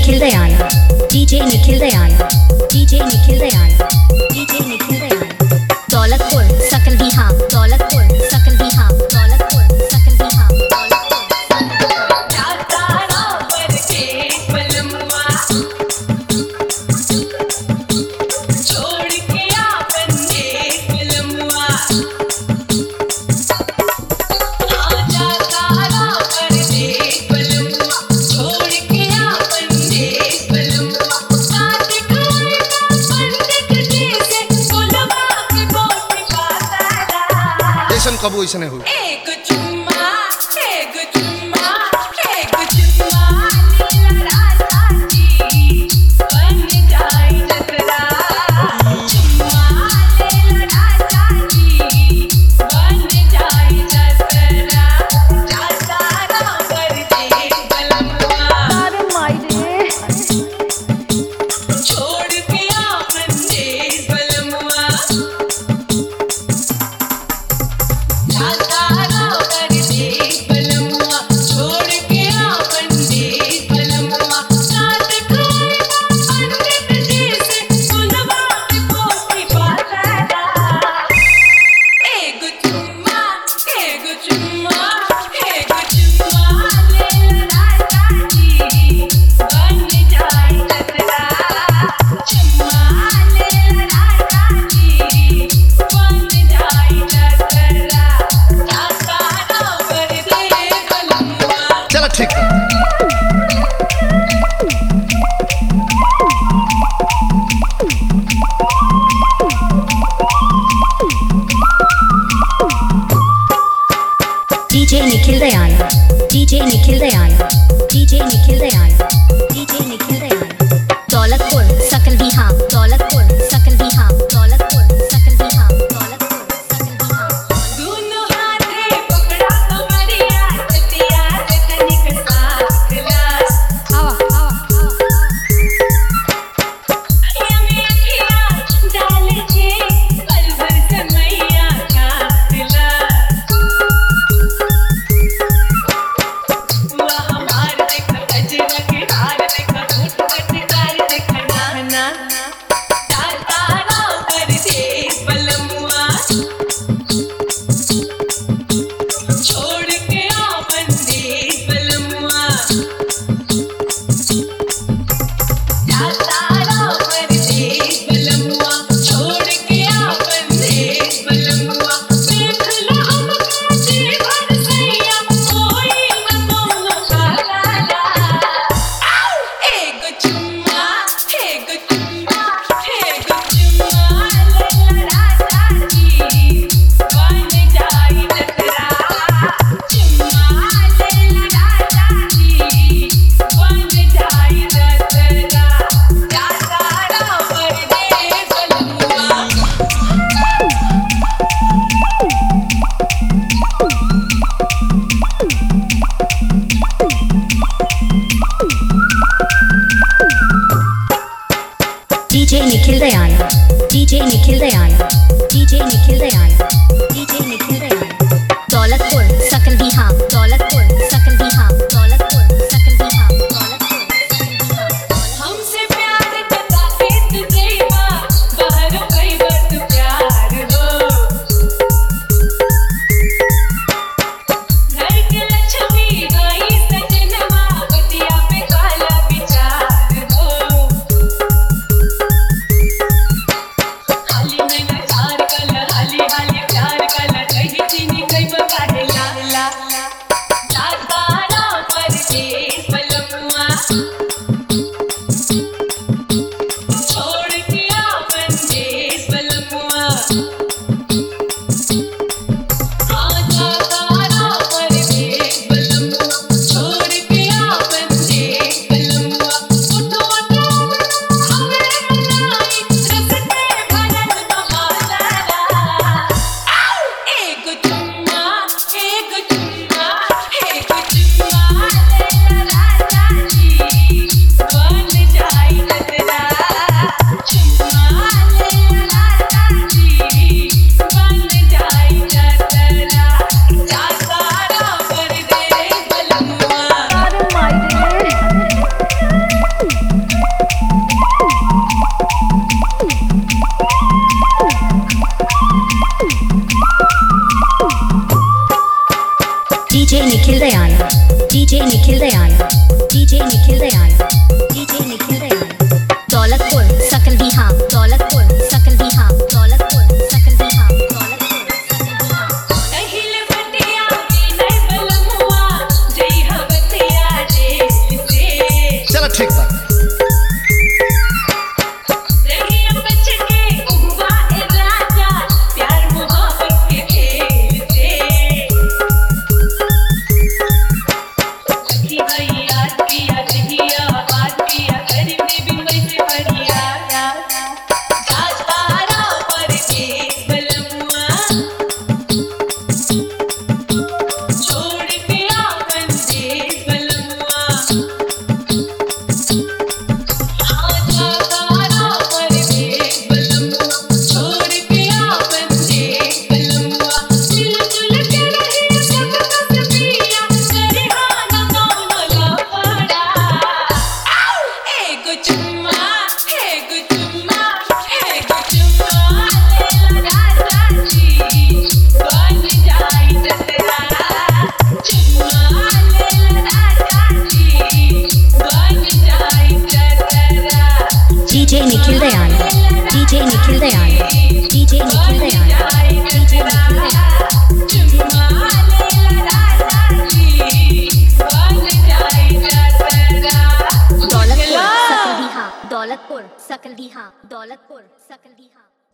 Nikhil Dayan, DJ Nikhil Dayan, DJ Nikhil Dayan, DJ Nikhil Dayan. Daulatpur, Sakal Bihar, Daulatpur, Sakal Bihar, Daulatpur, Sakal Bihar, Daulatpur. कबू ऐसा नहीं हुई। ठीक है। DJ Nikhil Dayan, DJ Nikhil Dayan, DJ Nikhil Dayan, DJ Nikhil Dayan. Daulatpur, Sakal Bihar, Daulatpur, Sakal Bihar, Daulatpur, Sakal Bihar, Daulatpur, Sakal Bihar. दोनों हाथे पकड़ा कमरिया चटिया से तनिक साथ लास आवा आवा अखियां में अखियां डाल के पल भर समैया का दिला वहाँ मार देखा गजरा के हार देखा घुट कटकार देखा नाना तारा कर दे पलमुआ छोड़ के आ बंदे पलमुआ तारा कर दे पलमुआ छोड़ के आ बंदे पलमुआ देख लो हम कैसे बरसैया कोई न मोह काला एक चुम्मा ले राजा जी बन जाई नखरा चुम्मा ले राजा जी बन जाई नखरा तारा पर दे बलुआ DJ Nikhil Dayan, DJ Nikhil Dayan, DJ Nikhil Dayan, DJ Nikhil Dayan. Daulatpur, Sakal Bihar, Daulatpur, Sakal Bihar, Daulatpur, Sakal Bihar, Daulatpur, Sakal Bihar. हमसे प्यार जता के तुझे माँ बाहर कई बात प्यार हो घर के लक्ष्मी गई सजनवा बतिया पे काला विचार हो हाली में नचार कल हाली हाली प्यार निखिल दयाल DJ निखिल दयाल DJ निखिल दयाल दौलतपुर सकल बिहार दौलतपुर सकल बिहार दौलतपुर सकल बिहार दौलतपुर सकल बिहार अहिले बतिया नहीं बलमुआ जई हवतिया जेल से चलो ठीक बा रहिया बच के उहुआ ए राजा प्यार मोहब्बत के खेल से सखी भाई याद किया जहिया बात किया घर में भी वैसे बढ़िया राज पारा पर देख बलमुआ छोड़ के आपन देश बलमुआ आजा तारा पर देश बलमुआ छोड़ के आपन देश बलमुआ मिलजुल के रहे सब तस्वीरा करे हाना कौनो लफड़ा एगो चुम्मा लेला राजा जी बन जाई जतरा चुम्मा लेला राजा जी बन जाई जतरा DJ Nikhil Dayal DJ Nikhil Dayal DJ Nikhil Dayal DJ Nikhil Dayal चुम्मा लेला राजा जी बन जाई जतरा दौलतपुर सकल बिहार दौलतपुर सकल बिहार दौलतपुर सकल बिहार